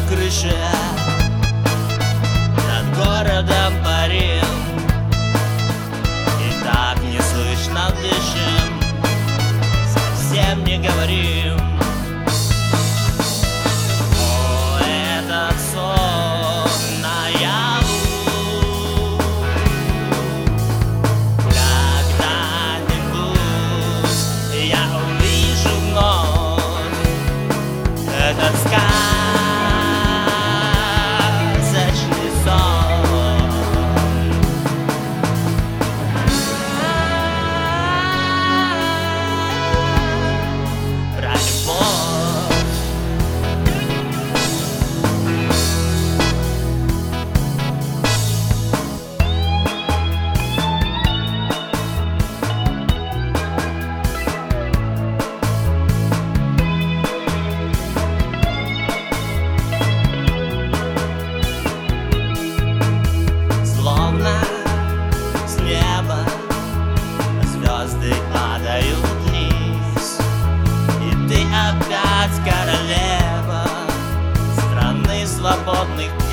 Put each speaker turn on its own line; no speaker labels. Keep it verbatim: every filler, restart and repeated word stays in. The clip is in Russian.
крыше над городом парим, и так неслышно дышим, совсем не говорим. О, этот сон наяву, когда-нибудь я увижу вновь этот сказочный сон про любовь. Словно с неба звезды падают вниз, и ты опять королева страны свободных